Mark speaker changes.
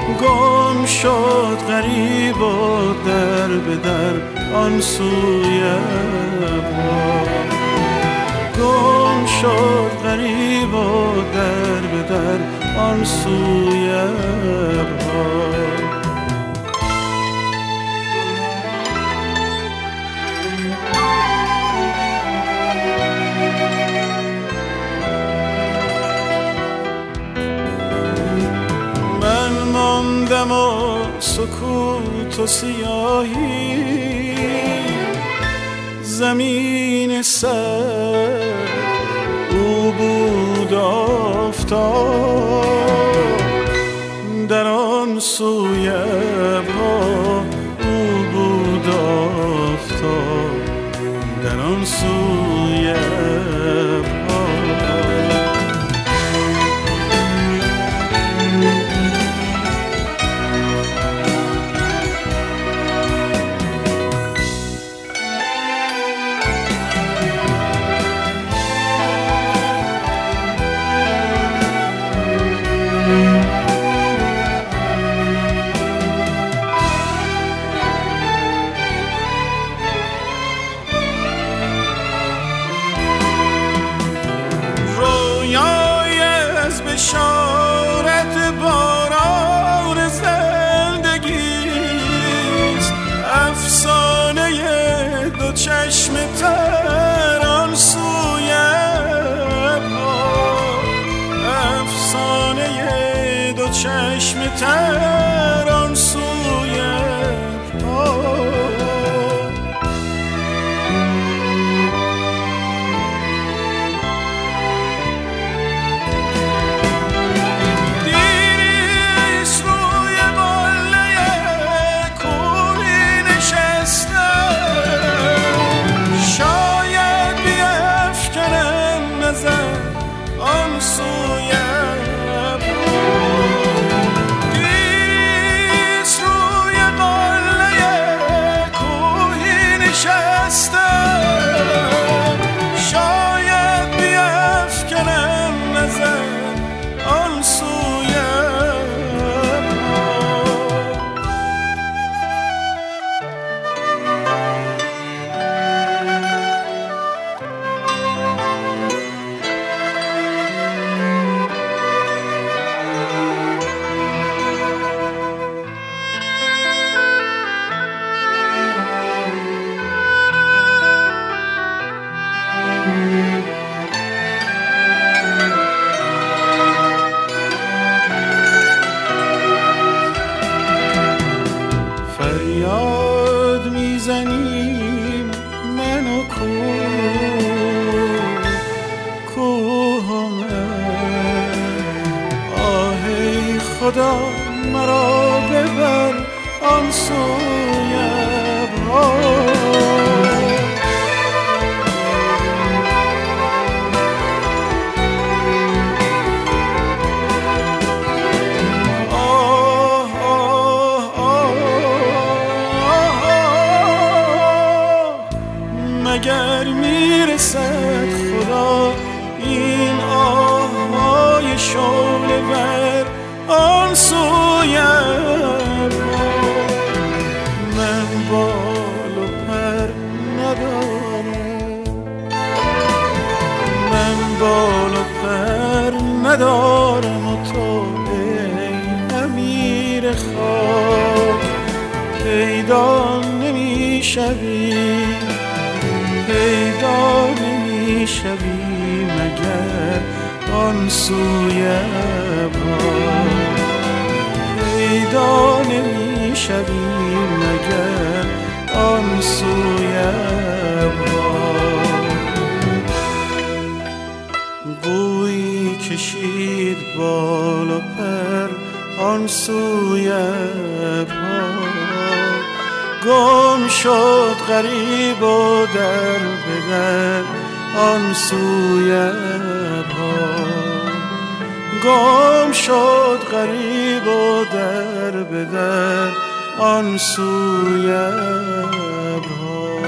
Speaker 1: گم شد غریب و در به در آن سوی پا، گم شد غریب و در به در آن سوی پا. ماندم و سکوت و سیاهی، زمین سر او بود آفتاب، در آن سوی پا او بود آفتاب، در آن سوی پا. بشارت باران زندگیست، افسانه دو چشم تر آن سوی پا، افسانه دو چشم تر آن سوی پا. فریاد میزنیم من و کوه آه ای خدا مرا ببر آن سوی پا. مگر میرسد خدا این آهای شعله ور آن سوی پا. من بال و پر ندارم، من بال و پر ندارم و تو ای امیر خاک پیدا نمیشوی، پیدا نمیشوی مگر آن سوی پا، پیدا نمیشوی مگر آن سوی پا. بوی کشید بال و پر آن سوی پا، گم شد غریب و در به در آن سوی پا، گم شد غریب و در به در آن سوی پا.